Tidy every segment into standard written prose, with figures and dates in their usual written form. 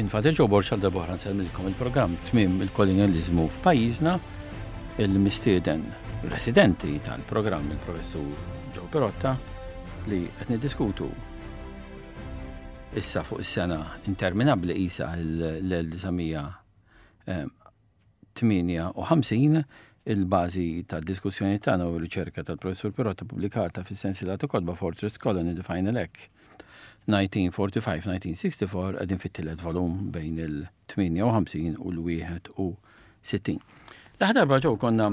Jien Fader Joe Borx għal darba nsemmilkom il-programm tmiem il-kolonializmu f'pajjiżna il-mistieden residenti tal-programm il-professur Joe Perotta li qed niddiskutu issa fuq is-sena interminabbli qisha l-1958 il-bażi tad-diskussjoni tagħna u r-riċerka tal-professur Perotta pubblikata fis-sensiela ta' kotba Fortress Colony Define Elec 1945-1964 qegħdin fit-tielet volum bejn il-58 u l-61. L-aħħar darba ġew konna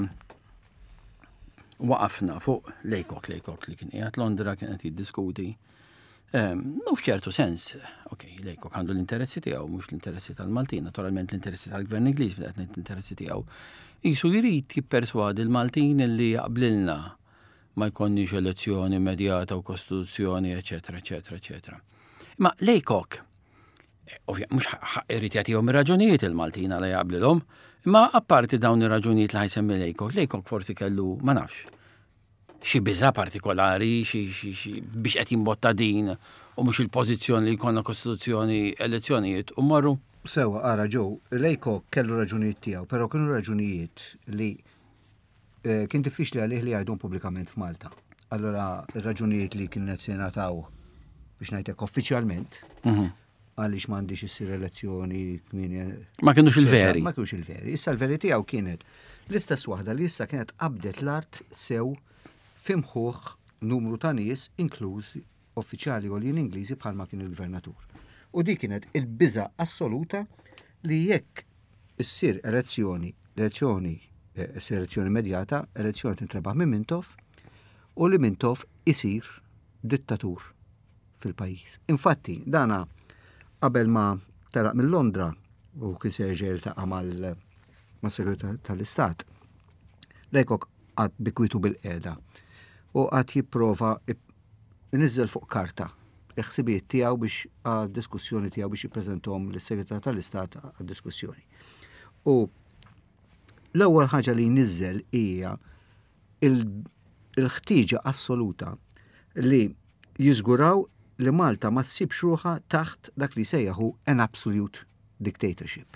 waqafna fuq Laycock li kien qiegħed Londra kien qed jiddiskuti. U f'ċertu sens, Laycock għandu l-interessi tiegħu mhux l-interessi tal-Maltin, naturalment l-interessi tal-Gvern Ingliż qed l-interessi tiegħu. Qisu jrid jipperswadi l-Maltin li jaqblilna ma jkollniex elezzjoni immedjata u kostituzzjoni, eċetera, eċetera, eċetera. Ma Laycock, mhux irid jagħtihom ir-raġunijiet il-Maltin għal jaqblilhom, imma apparti dawn ir-raġunijiet li ħajsemmi Laycock forsi kellu ma nafx xi biża' partikolari biex qed jimbotta din u mhux il-pożizzjoni li jkollna kostituzzjoni elezzjonijiet u marru. Sewa, ara Joe, Laycock kellu raġunijiet tiegħu, però kienu raġunijiet li kien diffiċli għalih li jgħidhom pubblikament f'Malta. Allora, ir-raġunijiet li kien qed jingħataw biex ngħidlek uffiċjalment għaliex m'għandix issir elezzjoni ma kinux il-veri. Ma kinux il-veri. Issa l-veri tiegħu kienet l-istess waħda li issa kienet qabdet l-art sew fimħuħ numru ta' nies inkluż uffiċjali għoljin Ingliżi bħalma kien il-gvernatur. U di kienet il-biża' assoluta li jekk issir elezzjoni immedjata, elezzjoni tintrebaħ minn Mintoff u li Mintoff isir dittatur fil-pajjiż. Infatti, dana qabel ma telaq minn Londra u kien se jerġa' jiltaqa' mas-Segretarju tal-Istat, Laycock għad bikwitu bil-qiegħda u għad jipprova inniżżel fuq karta il-ħsibijiet tiegħu biex għad-diskussjoni tiegħu biex jippreżentahom lis-Segretarju tal-Istat għad-diskussjoni. U l-ewwel ħaġa li jniżżel hija il-ħtieġa assoluta li jiżguraw li Malta ma ssibx ruħha taħt dak li sejjaħu an absolute dictatorship.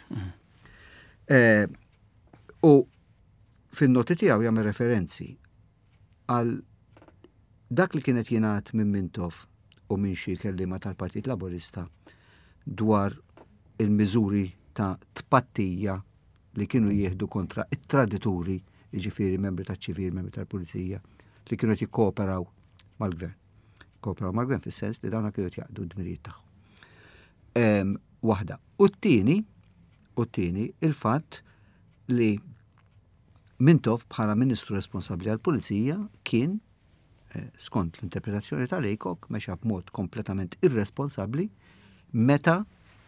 U fin-noti tiegħu jagħmel referenzi għal dak li kienet jingħad minn Mintoff u minn xi kelliema tal-Partit Laburista dwar il-miżuri ta' tpattija li kienu jieħdu kontra it-tradituri, jiġifieri membri taċ-ċivil, membri tal-Pulizija, li kienu jikkooperaw mal-Gvern. Kooperaw mal-Gvern fis-sens li dawna kienu jaqdu d-dmirijiet tagħhom. Waħda. U t-tieni il-fatt li Mintoff bħala Ministru responsabbli għall-Pulizija kien skont l-interpretazzjoni ta' Laycock mexa b'mod kompletament irresponsabbli meta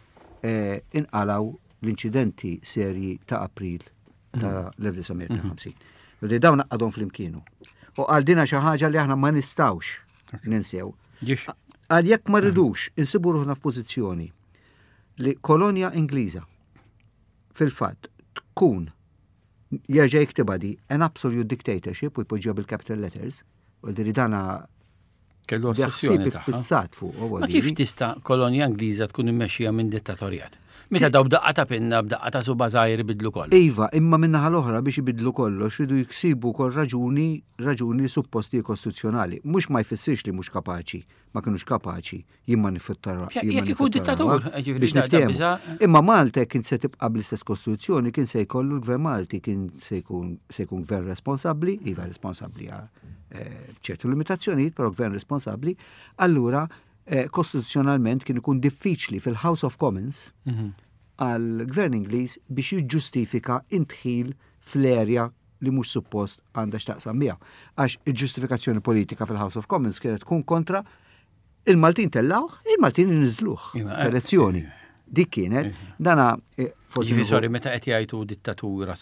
inqalaw l-inċidenti serji ta' April ta' l-1950. Li dawn għadhom fl-imkienu. U għal dina xi ħaġa li aħna ma nistgħux ninsew. Għal jekk ma rridux insibu ruħna f'pożizzjoni li kolonja Ingliża fil-fatt tkun jerġa' jiktibha di an absolute dictatorship u jpoġġiha bil-capital letters u li dana kellu ossessjoni fissat fuq. Ma kif tista' kolonja Ingliża tkun immexxija minn dittatorjat? Meta daw b'daqqa ta' pinna, b'daqqa ta' suba żgħir ibidlu kollox. Iva, imma min-naħa l-oħra biex ibidlu kollox ridu jksibu wkoll raġuni supposti kostituzzjonali. Mhux ma jfissirx li mhux kapaċi, ma kinux kapaċi jimmanifittaru. Jekk ikun dittatur, biex niftehmu. Imma Malta kien se tibqa' bl-istess kostituzzjoni, kien se jkollu l-Gvern Malti kien se jkun gvern responsabbli, iva responsabbli għal ċertu limitazzjonijiet, però gvern responsabbli, allura kostituzzjonalment kien ikun diffiċli fil-House of Commons għal-Gvern Ingliż biex jiġġustifika intħil fl-erja li mhux suppost għandha x'taqsam miegħu. Għax il-ġustifikazzjoni politika fil-House of Commons kienet tkun kontra il-Maltin tellawh, il-Maltin inniżluh f'elezzjoni. Dik kienet dana forsi. Sorry, meta qed jgħidu dittatura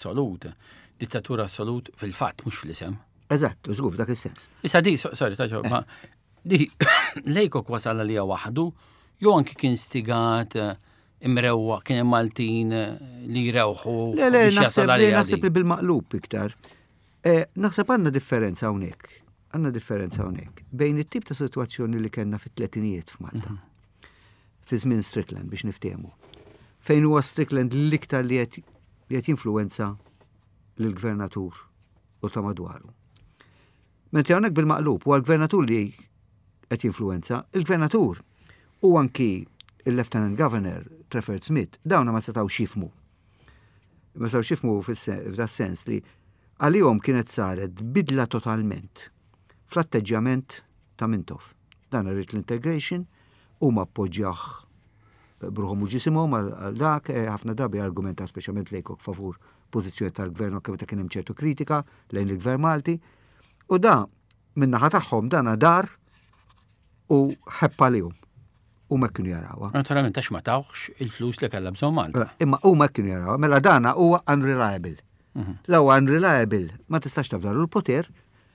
assolut fil-fatt mhux fl-isem. Eżatt, żgur dak is-sens. Issa di, sorry, ma di Laycock wasal għalija waħdu, jew anki kien stigat imrewwa kien hemm Maltin li jrewħu. Le, naħseb li bil-maqlub iktar. Naħseb għandna differenza hawnhekk. Bejn it-tip ta' sitwazzjoni li kellna fit-tletinijiet f'Malta. Fi żmien Strickland biex niftehmu. fejn huwa Strickland l-iktar li qed jinfluwenza lill-gvernatur u ta' madwaru. Menti hawnhekk bil-maqlub huwa l-gvernatur li qed jinfluwenza, il-gvernatur u anki il-Lieutenant Governor Trafford Smith dawna ma setgħux jifhmu. Ma setgħux jifhmu f'das-sens li għalihom kienet saret bidla totalment fl-atteġġjament ta' Mintoff. Dan rrit l-integration u ma appoġġjah bruħom u ġisimhom għal dak, ħafna drabi argumenta speċjalment lejkok favur pożizzjoni tal-gvern kemm ta' kien hemm ċertu kritika lejn il-gvern Malti. U da min-naħa tagħhom dana dar u ħebba lihom. U ma kienu jarawha. Naturalment għax ma tawx il-flus li kellha bżonn Malta. Imma u ma kienu jarawha, mela dana huwa unreliable. Law unreliable ma tistax tafdaru l-poter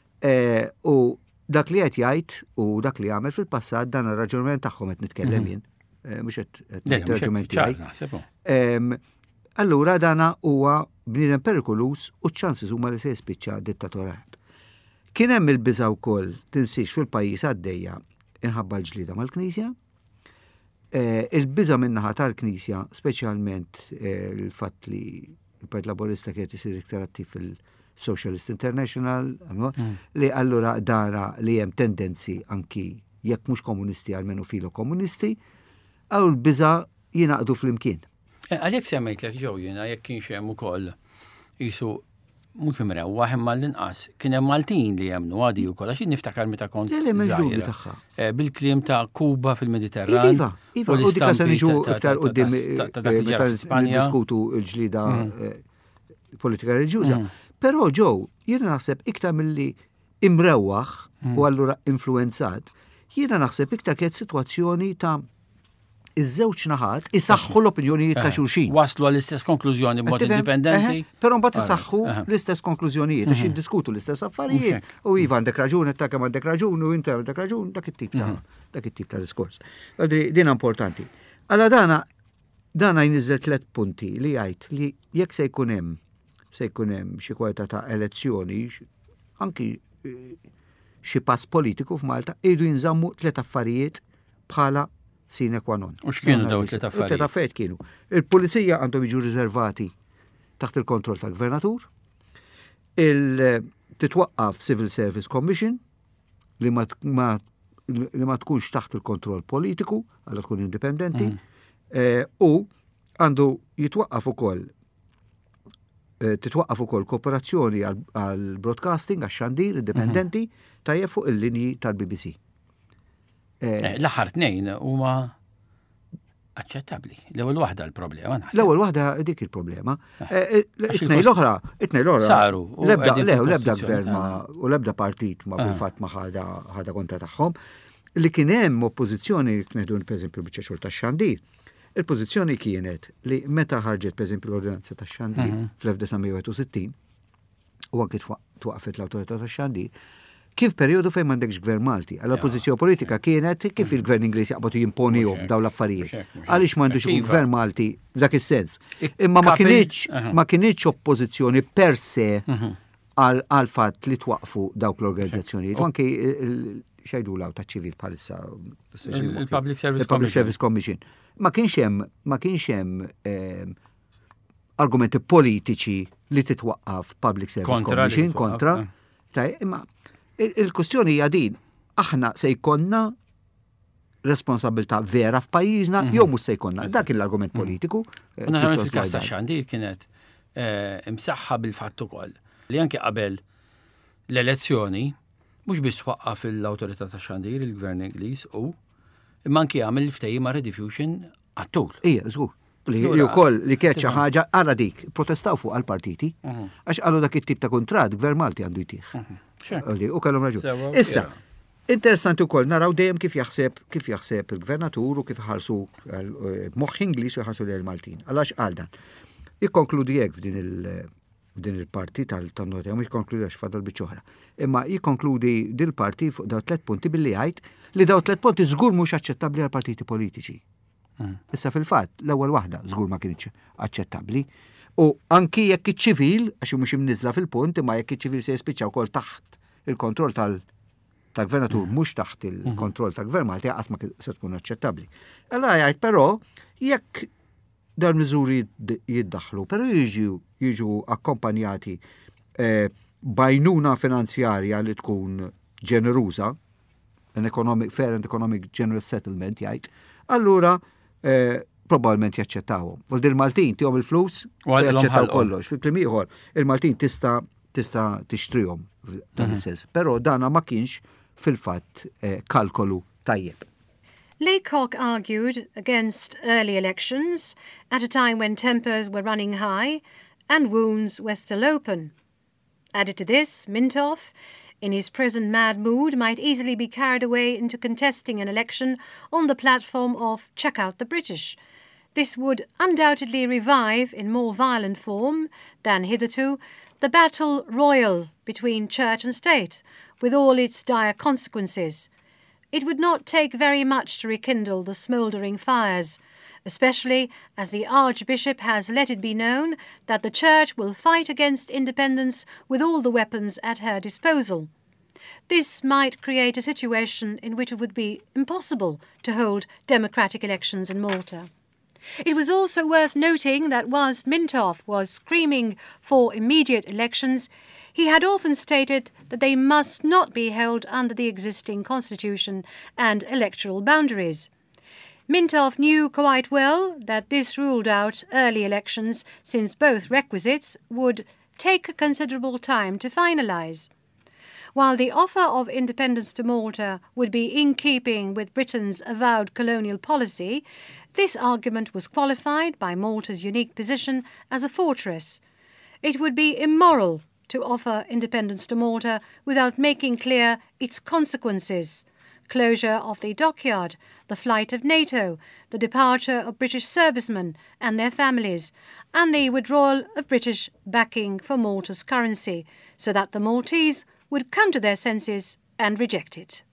u dak li qed jgħid u dak li għamel fil-passat dan ir-raġunament tagħhom qed nitkellem jien. Mhux qed raġunament tiegħi. Allura dana huwa bniedem perikolus u ċ-chances huma li se jispiċċa dittatorat. Kien hemm il-biża wkoll tinsix fil-pajjiż għaddejja inħabba l-ġlida mal-Knisja. Il-biża min-naħa tal-Knisja, speċjalment il-fatt li il-Partit Laburista kien isir iktar attiv fil-Socialist International, li allura dara li hemm tendenzi anki jekk mhux komunisti għalmenu filo komunisti, għaw l-biża jinaqdu fl-imkien. Għalhekk semmejtlek ġew jiena jekk kienx hemm ukoll qisu mhux imrewwaħ imma l-inqas kien hemm Maltin li jemmnu għadi wkoll għax niftakar meta kont żgħira. Bil-kliem ta' Kuba fil-Mediterran. Iva, u dik se niġu iktar quddiem meta niddiskutu l-ġlida politika reliġjuża. Però ġew jiena naħseb iktar milli imrewwaħ u allura influenzat, jiena naħseb iktar kienet sitwazzjoni ta' iż-żewġ naħat isaħħu l-opinjonijiet ta' xulxin. Waslu għall-istess konklużjoni b'mod indipendenti. Però mbagħad isaħħu l-istess konklużjonijiet għax jiddiskutu l-istess affarijiet u iva għandek raġun ta' kemm għandek raġun u inti għandek raġun dak it-tip ta' diskors. Din importanti. Alla dana jniżel 3 punti li jgħid li jekk se jkun hemm xi kwalità ta' elezzjoni anki xi pass politiku f'Malta jridu jinżammu 3 affarijiet bħala sine qua non. U x'kienu daw 3 affarijiet? 3 affarijiet kienu. Il-pulizija għandhom jiġu riservati taħt il-kontroll tal-gvernatur, titwaqqaf Civil Service Commission li ma tkunx taħt il-kontroll politiku, għalla tkun indipendenti, u għandu titwaqqaf ukoll kooperazzjoni għal-broadcasting, għax-xandir indipendenti tajjeb fuq il-linji tal-BBC. L-aħħar 2 huma aċċettabbli. L-ewwel waħda l-problema. L-ewwel waħda dik il-problema. It-tnejn l-oħra saru. L-ebda gvern u l-ebda partit ma fil-fatt ma ħada kontra tagħhom. Li kien hemm oppożizzjoni kienet pereżempju biċċa xogħol tax-xandir. Il-pożizzjoni kienet li meta ħarġet pereżempju l-ordinanza tax-xandir fl-1961 u anke twaqfet l-awtorità tax-xandir, kif periodu fejn m'għandekx gvern Malti. Alla pożizzjoni politika kienet kif il-gvern Ingliż jaqbatu jimponihom dawn l-affarijiet. Għaliex m'għandux gvern Malti f'dak is-sens. Imma ma kienx oppożizzjoni per se għal fatt li twaqfu dawk l-organizzazzjonijiet. Anke xejdu law ta' ċivil bħalissa il-Public Service Commission. Ma kienx hemm argumenti politiċi li titwaqqaf Public Service Commission kontra. Imma il-kustjoni hija din, aħna se jkollna responsabilità vera f'pajjiżna jew mhux se jkollna. Dak l-argument politiku. Naturalment fil-każ tax-xandir kienet imsaħħa bil-fatt ukoll li anke qabel l-elezzjoni mhux biss waqqaf l-awtorità tax-xandir il-Gvern Ingliż imma anke jagħmel ftehim ma' rediffusion għat-tul. Ija, żgur. Li wkoll li kienet xi ħaġa ara dik protestaw fuq għall-partiti għax qalu dak it-tip ta' kuntratt Gvern Malti għandu jtieħ. U kellhom raġun. Issa, interessanti wkoll naraw dejjem kif jaħseb il-gvernatur u kif ħarsu moħħ Ingliż u jħarsu lejn Maltin. Għalax qal dan. Jikkonkludi hekk f'din il-parti tal-notja, mhux jikkonkludi għax fadal biċ-oħra. Imma jikkonkludi din il-parti fuq daw 3 punti billi jgħid li daw 3 punti żgur mhux aċċettabbli għal partiti politiċi. Issa fil-fatt l-ewwel waħda żgur ma kienx aċċettabbli. U anki jekk iċ-ċivil, għax mhux imniżla fil-punt, imma jekk iċ-ċivil se jispiċċa wkoll taħt il-kontroll tal-gvernatur mhux taħt il-kontroll tal-gvern Malti qas ma se tkun aċċettabbli. Allura jgħid però jekk dar miżuri jiddaħlu, pero jiġu akkompanjati bajnuna finanzjarja li tkun ġeneruża, fair and economic generous settlement jgħid, allura probabbilment jaċċettawhom. U il-Maltin tihom il-flus jaċċettaw kollox. Fil-kliem ieħor, il-Maltin tista' tixtrihom dan is-sens. Però dana ma kienx fil-fatt kalkolu tajjeb. Laycock argued against early elections at a time when tempers were running high and wounds were still open. Added to this, Mintoff, in his present mad mood, might easily be carried away into contesting an election on the platform of check out the British. This would undoubtedly revive, in more violent form than hitherto, the battle royal between church and state, with all its dire consequences. It would not take very much to rekindle the smouldering fires, especially as the Archbishop has let it be known that the Church will fight against independence with all the weapons at her disposal. This might create a situation in which it would be impossible to hold democratic elections in Malta. It was also worth noting that whilst Mintoff was screaming for immediate elections, he had often stated that they must not be held under the existing constitution and electoral boundaries. Mintoff knew quite well that this ruled out early elections, since both requisites would take a considerable time to finalise. While the offer of independence to Malta would be in keeping with Britain's avowed colonial policy, this argument was qualified by Malta's unique position as a fortress. It would be immoral to offer independence to Malta without making clear its consequences: closure of the dockyard, the flight of NATO, the departure of British servicemen and their families, and the withdrawal of British backing for Malta's currency, so that the Maltese would come to their senses and reject it.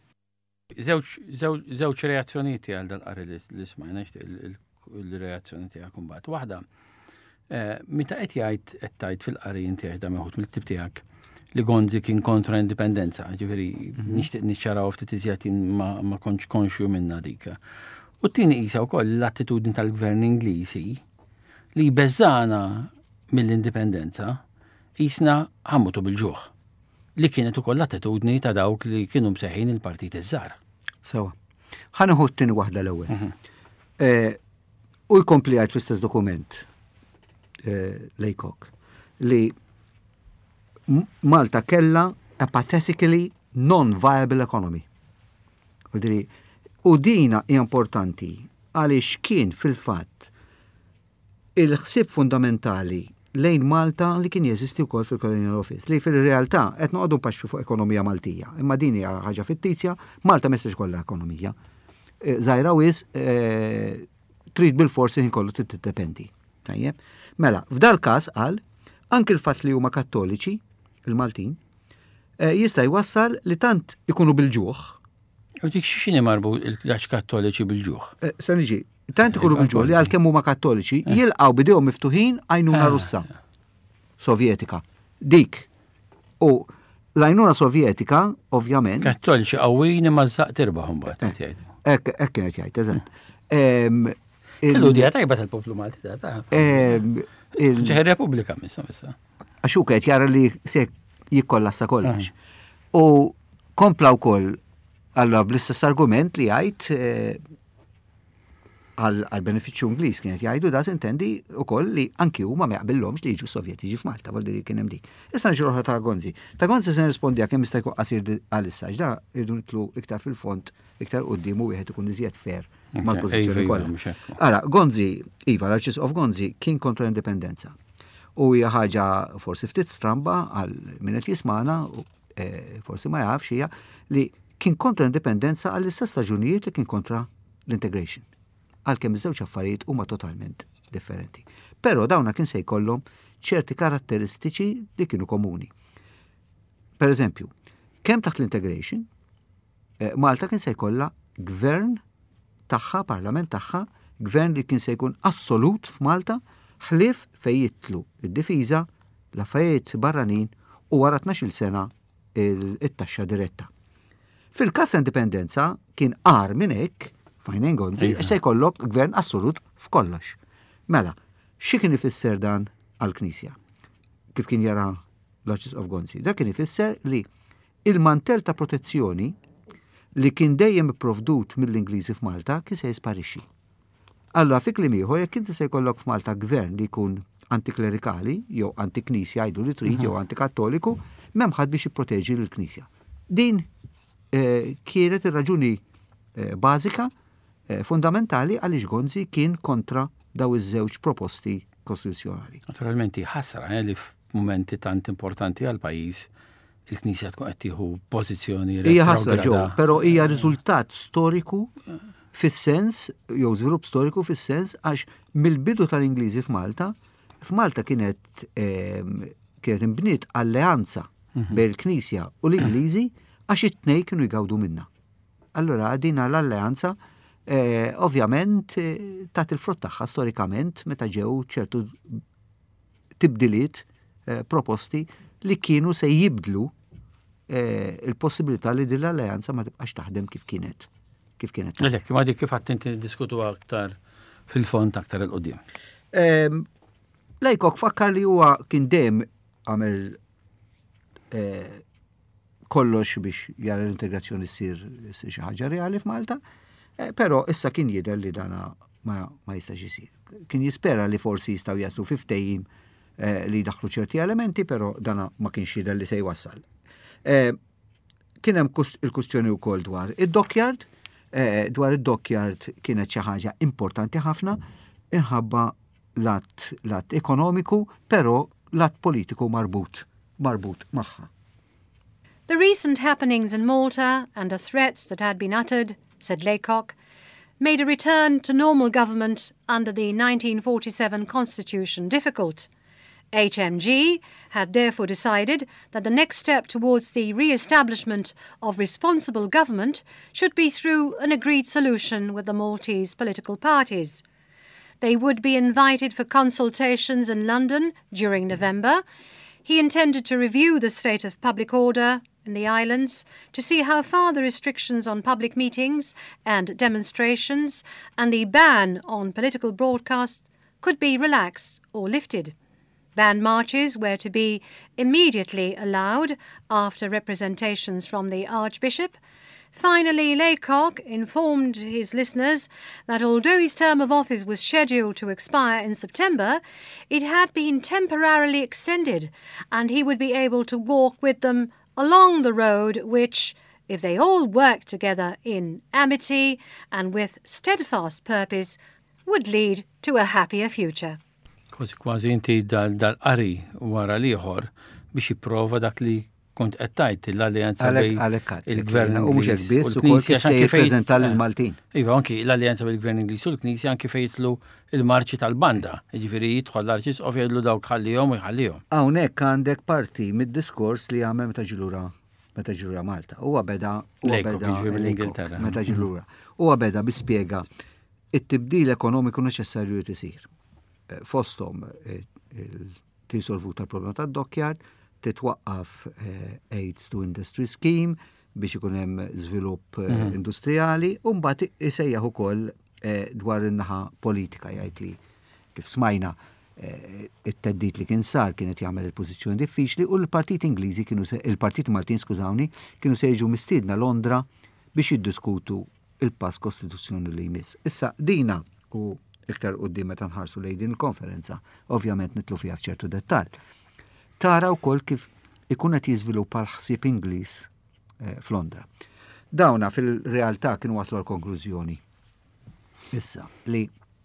Żewġ reazzjonijiet għal dal-qari li smajna il-reazzjoni tiegħek imbagħad. Waħda, meta qed jgħid fil-qari inti da meħud mill-ktib tiegħek li Gonzi kien kontra indipendenza, ġifieri nixtieq niċċaraw ftit iżjed ma kontx konxju minnha dik. U t-tieni qisha wkoll l-attitudni tal-Gvern Ingliżi li beżżana mill-indipendenza qisna ħammutu bil-ġuħ, li kienet ukoll l-attitudni ta' dawk li kienu mseħħin il-partit iż-żgħar. Sewa. Ħanieħu t-tieni waħda l-ewwel. U jkompli għajt fl-istess dokument Laycock li Malta kella a pathetically non-viable economy. U dina hija importanti għaliex kien fil-fatt il-ħsieb fundamentali lejn Malta li kien jeżisti wkoll fil-Colonial Office, li fil-realtà qed noqogħdu paxxu fuq ekonomija Maltija. Imma din hija ħaġa fittizja, Malta m'hemmx kollha ekonomija. Żgħira wis trid bil-forsi inkollu tiddependi. Tajjeb. Mela, f'dal każ qal anke l-fatt li huma Kattoliċi, il-Maltin, jista' jwassal li tant ikunu bil-ġuħ. U dik x'inhi marbu l-għax Kattoliċi bil-ġuħ? Se niġi, tant ikunu bil-ġuħ li għalkemm huma Kattoliċi jilqgħu bidejhom miftuħin għajnuna Russa Sovjetika. Dik. U l-għajnuna Sovjetika, ovvjament. Kattoliċi qawwin imma żaq tirbaħ imbagħad qed jgħidu. Hekk kienet jgħid, eżatt. Il-ludija tajba tal-poplu Malti ta' ġeħi Repubblika missa. Għaxu kħet jara li se jikkollassa kollox. U kompla wkoll allora bl-istess argument li jgħid għal-benefiċċju Ingliż kienet jgħidu da intendi wkoll li anki huma ma jaqbillhomx li jiġu Sovjetiċi f'Malta, voldi li kien hemm dik. Issa niġu roħa ta' Gonzi. Ta' Gonzi se nirrispondi kemm jista' jkun qasir għalissa x'da irdu nitlu iktar fil-font iktar quddiem u wieħed ikun iżjed fair mal-pożizzjoni kollha. Ara, Gonzi, Iva, l-Arċisqof Gonzi kien kontra indipendenza. U hija ħaġa forsi ftit stramba għal min qed jismana, forsi ma jafx hija li kien kontra indipendenza għall-istess raġunijiet li kien kontra l-integration. Għalkemm iż-żewġ affarijiet huma totalment differenti. Però dawna kien se jkollhom ċerti karatteristiċi li kienu komuni. Per eżempju, kemm taħt l-integration, Malta kien se jkollha gvern tagħha, parlament tagħha, gvern li kien se jkun assolut f'Malta, ħlief fejn jitlu id-difiża, l-affarijiet barranin u wara 12 sena it-taxxa diretta. Fil-każ indipendenza kien qar minn hekk, fajnen Gonzi, se jkollok gvern assolut f'kollox. Mela, xi kien ifisser dan għall-Knisja? Kif kien jara l-Archbishop of Gonzi? Dak kien ifisser li il-mantel ta' protezzjoni li kien dejjem ipprovdut mill-Ingliżi f'Malta kien se jisparixxi. Allora fi kliem ieħor jekk inti se jkollok f'Malta gvern li jkun antiklerikali, jew antiknisja jgħidu li trid, jew antikattoliku, m'hemm ħadd biex jipproteġi lill-Knisja. Din kienet ir-raġuni bażika fundamentali għaliex Gonzi kien kontra daw iż-żewġ proposti kostituzzjonali. Naturalment ħasra li f'mumenti tant importanti għal pajjiż il-Knisja tkun qed tieħu pożizzjoni hija ħasra ġew, però hija riżultat storiku fis-sens jew żvilupp storiku fis-sens għax mill-bidu tal-Ingliżi f'Malta kienet imbniet alleanza bejn il-Knisja u l-Ingliżi għax it-tnejn kienu jgawdu minnha. Allura din l-alleanza ovvjament tat il-frott tagħha storikament meta ġew ċertu tibdiliet proposti li kienu se jibdlu il-possibilità li din l-alleanza ma tibqax taħdem kif kienet. Għalhekk, ma dik kif għattinti diskutu aktar fil-fond aktar il-qudiem. Lejkok fakkar li huwa kien dejjem għamel kollox biex jara l-integrazzjoni ssir xi ħaġa reali f'Malta, però issa kien jidher li dana ma jistax isir. Kien jispera li forsi jistgħu jaslu fi ftehim li daħlu ċerti elementi, però dana ma kienx jidher li se jwassal. Kien hemm il-kustjoni wkoll dwar id-dockyard, kienet xi ħaġa importanti ħafna inħabba lat ekonomiku, però lat politiku marbut magħha. The recent happenings in Malta and the threats that had been uttered, said Laycock, made a return to normal government under the 1947 Constitution difficult. HMG had therefore decided that the next step towards the re-establishment of responsible government should be through an agreed solution with the Maltese political parties. They would be invited for consultations in London during November. He intended to review the state of public order in the islands to see how far the restrictions on public meetings and demonstrations and the ban on political broadcasts could be relaxed or lifted. Band marches were to be immediately allowed after representations from the Archbishop. Finally, Laycock informed his listeners that although his term of office was scheduled to expire in September, it had been temporarily extended and he would be able to walk with them along the road which, if they all worked together in amity and with steadfast purpose, would lead to a happier future. Kważi inti dal-qari wara liħor biex jipprova dak li kont qed tajt l-alleanza bejn il-Gvern u mhux hekk biss ukoll kif se jippreżenta lill-Maltin. Iva, anki l-alleanza bejn il-Gvern Ingliż u l-Knisja anki fejtlu il-marċi tal-banda. Jiġifieri jidħol l-Arċisqof jgħidlu dawk ħallihom u jħallihom. Hawnhekk għandek parti mid-diskors li għamel meta ġilura Malta. Huwa beda meta ġilura. Huwa beda bispjega it-tibdil ekonomiku neċessarju li tisir. Fosthom tisolvu tal-problema tad-dockyard, titwaqqaf Aids to Industry Scheme biex ikun hemm żvilupp industrijali u mbagħad isejjaħ ukoll dwar in-naħa politika jgħid li kif smajna it-teddid li kien sar kienet jagħmel il-pożizzjoni diffiċli u l-Partit Ingliżi il-Partit Maltin kienu se jiġu mistiedna Londra biex jiddiskutu il-pass kostituzzjoni li jmiss. Issa dina u iktar qudiem meta nħarsu lejn din il-konferenza, ovvjament nitlu fiha f'ċertu dettall. Tara wkoll kif ikun qed jiżviluppa l-ħsieb Ingliż f'Londra. Dawna fil-realtà kienu waslu l-konklużjoni issa li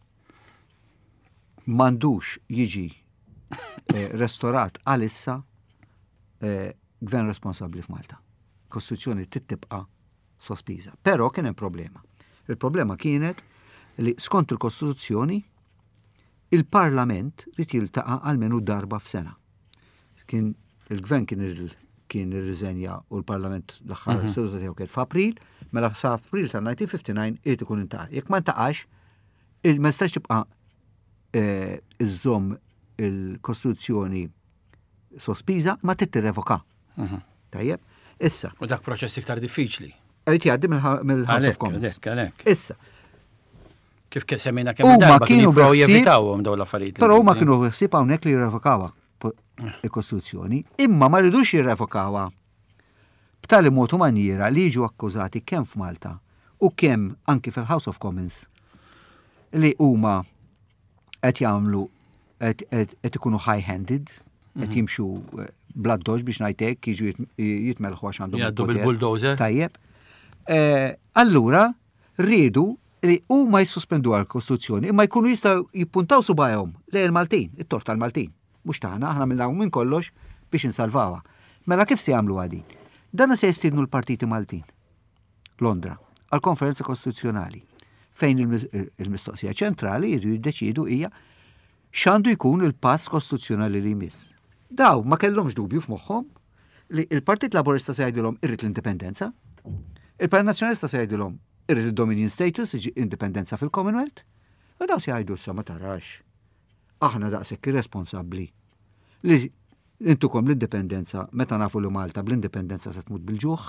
m'għandux jiġi restorat għalissa gvern responsabbli f'Malta. Kostituzzjoni tibqa' sospiża. Però kien hemm problema. Il-problema kienet li skont il-Kostituzzjoni il-Parlament rid jiltaqa' almenu darba f'sena. Il-Gvern kien irriżenja u l-Parlament l-aħħar seduta tiegħu kien f'April, mela sa April ta' 1959 irid ikun intaqa'. Jekk ma ntaqax, ma jistax tibqa' iżżomm il-Kostituzzjoni sospiża ma tittirrevoka. Tajjeb? Issa. U dak proċess iktar diffiċli. Qed jgħaddi mill-House of Commons. Issa. Kif semmejna kemm darba kienu jevitawhom dawn l-affarijiet. Però huma kienu ħsieb hawnhekk li jirrevokawha il-Kostituzzjoni, imma ma rridux jirrevokawha b'tali mod u maniera li jiġu akkużati kemm f'Malta u kemm anki fil-House of Commons li huma qed jagħmlu qed ikunu high-handed, qed jimxu bladdoġ biex ngħidlek jiġu jitmelħu għax għandhom il-bulldozer. Tajjeb. Allura rridu li huma jissospendu għall-Kostituzzjoni imma jkunu jistgħu jippuntaw subajhom lejn il-Maltin, it-tort tal-Maltin. Mhux taħna, aħna minnhom minn kollox biex insalvawha. Mela kif se jagħmlu għadin? Dan se jistidnu l-Partiti Maltin, Londra, għall-Konferenza Kostituzzjonali, fejn il-mistoqsija ċentrali jridu jiddeċidu hija x'għandu jkun il-pass kostituzzjonali li jmiss. Daw ma kellhomx dubju f'moħħhom li il-Partit Laburista se jgħidilhom irrid l-indipendenza, il-Partit Nazzjonalista se jgħidilhom irrid il-Dominion Status, indipendenza fil-Commonwealth, u daw se jgħidu sa ma tarax. Aħna daqshekk irresponsabbli li intukom l-indipendenza meta nafu li Malta bl-indipendenza se tmut bil-ġuħ.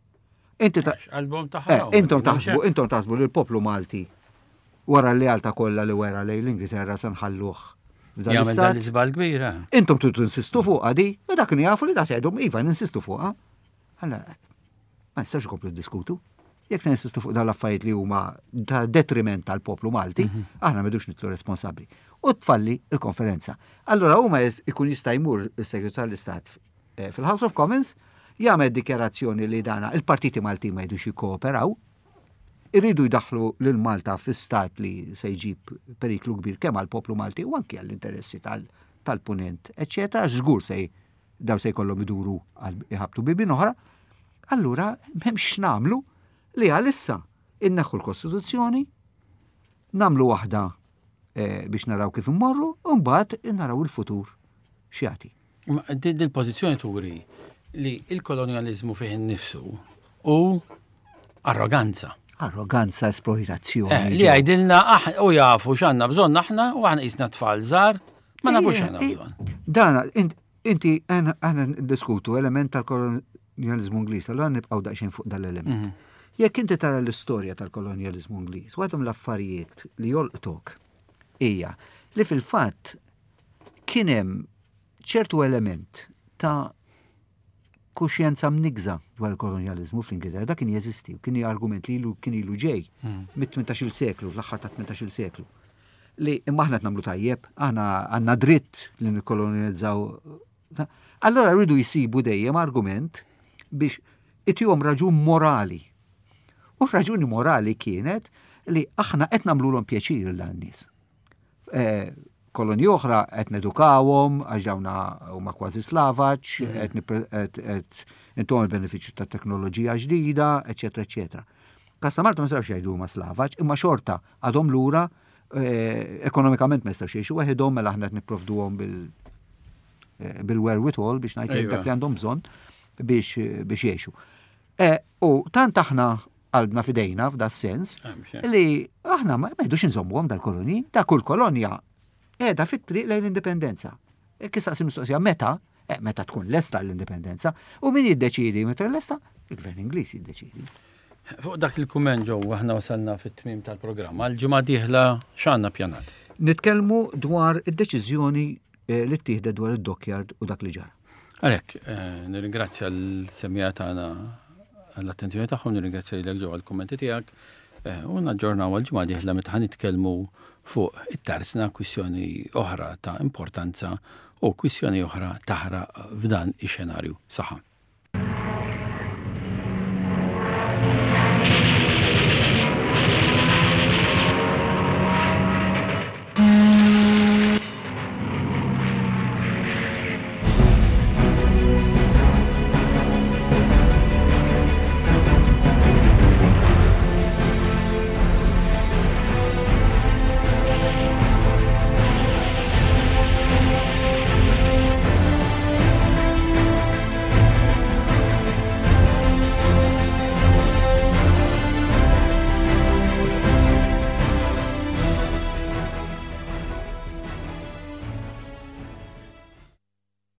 Intom taħsbu li l-poplu Malti wara l-lealta kollha li wera lejn l-Ingilterra se nħalluh. Jagħmel dan l-iżbal kbira. Intom tridu insistu fuqha di, u dak jafu li da se jgħidhom iva ninsistu fuqha. Alla ma nistax ikomplu ddiskutu. Jekk se ninsistu fuq dawn l-affarijiet li huma ta' detriment tal-poplu Malti, aħna m'għedux nitlu responsabbli. U tfalli il-konferenza. Allora huma ikun jista' jmur is-Segretar tal-Istat fil-House of Commons jagħmel dikjarazzjoni li dana il-partiti Malti ma jdux jikkooperaw, irridu jdaħlu lil Malta fis-stat li se jġib periklu kbir kemm għall-poplu Malti u anke għall-interessi tal-punent, eċċetera, żgur daw se jkollhom iduru iħabtu bibin oħra. Allura m'hemmx nagħmlu li għalissa inneħħu l-Kostituzzjoni, nagħmlu waħda biex naraw kif immorru, u mbagħad naraw il-futur x'jagħti. Din il-pożizzjoni turi li il-kolonializmu fih innifsu u arroganza. Arroganza, esploitazzjoni. Li għajdilna u jafu x'għandna bżonn aħna u għandna qisna tfal żgħar, ma nafux x'għandna bżonn. Dana, inti għandna diskutu element tal-kolonializmu Ingliż, allura nibqgħu daqsxejn fuq dal-element. Jekk inti tara l-istorja tal-kolonializmu Ingliż, waħedhom l-affarijiet li jolqtok hija li fil-fatt kien hemm ċertu element ta' kuxjenza mnigża dwar il-kolonializmu fl-Ingilterra, da kien jeżisti, kien argument li kien ilu ġej mit-18 seklu, fl-aħħar ta' 18 seklu. Li imma aħna nagħmlu tajjeb, aħna għandna dritt li nikkolonizzaw. Allora rridu jsibu dejjem argument biex itihom raġun morali. U raġuni morali kienet li aħna qed nagħmluhom pjaċir l-nies. Kolonji oħra qed nedukawhom għax dawna huma kważi slavaġġ, qed intuhom il-benefiċċju tat-teknoloġija ġdida, eċetera, eċetera. Kasta Malta ma sarx jgħidu huma slavaġġ, imma xorta għadhom lura ekonomikament ma jistgħux jgħixu waħedhom mela aħna qed nipprovduhom bil-wherewithal biex ngħidlek dak li għandhom bżonn biex jgħixu. U tant aħna qalbna fidejna f'da sens li aħna ma jgħidux inżommuhom dal-kolonji, ta' kull kolonja qiegħda fit-triq lejn l-indipendenza. Kissaqsim mistoqsija meta tkun lesta l-indipendenza u min jiddeċidi meta lesta? Il-Gvern Ingliż jiddeċidi. Fuq dak il-kumment ġew aħna wasalna fit-tmiem tal-programm. Għal-ġimgħa dieħla x'għandna pjanat? Nitkellmu dwar id-deċiżjoni li ttieħdet dwar id-dockyard u dak li ġara. Għalhekk, nirringrazzja l-semmija tagħna għall-attenzjoni tagħhom, nirringrazzja lilek ġew għall-kummenti tiegħek u naġġornaw għal-ġimgħa dieħla meta nitkellmu fuq it-tarsna kwistjoni oħra ta' importanza u kwistjoni oħra taħraq f'dan ix-xenarju saħħa.